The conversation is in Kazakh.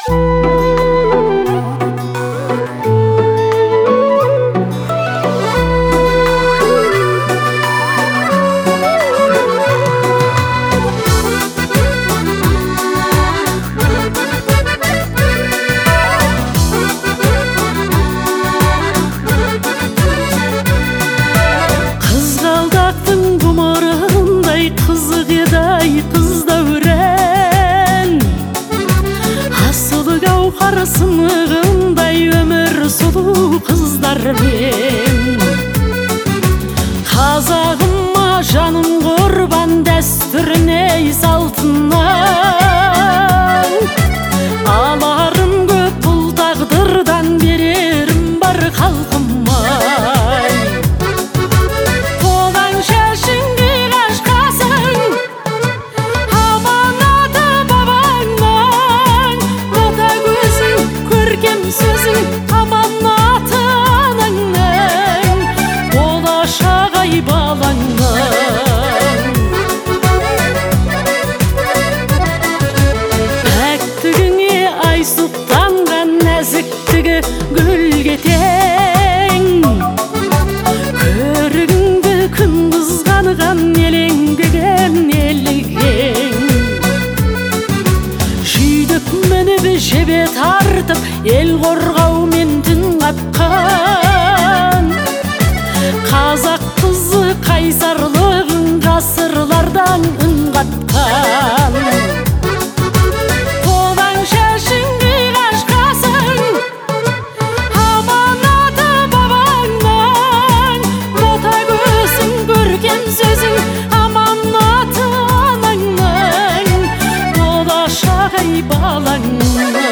Сынығындай өмір сұлу қыздармен қазағыма жаным құрбан дәстүріне салтына аларым көп бұл тағдырдан берерім бар халқыма қолаң шашыңды қашқасың аманаты бабаңнан ата көзің көркем сөзің аманаты анаңнан болашақ ай балаңнан пәктігіңе ай сұқтанған нәзіктігі гүлге тең көрігіңді күн қызғанған елеңдеген елігең жүйдік мініп жебе тартып ел қорғаумен түн қатқан қазақ қызы қайсарлығын ғасырлардан үн қатқан қолаң шашыңды қашқасың аманаты бабаңнан бота көзің көркем сөзің аманаты анаңнан болашақ ай балаңнан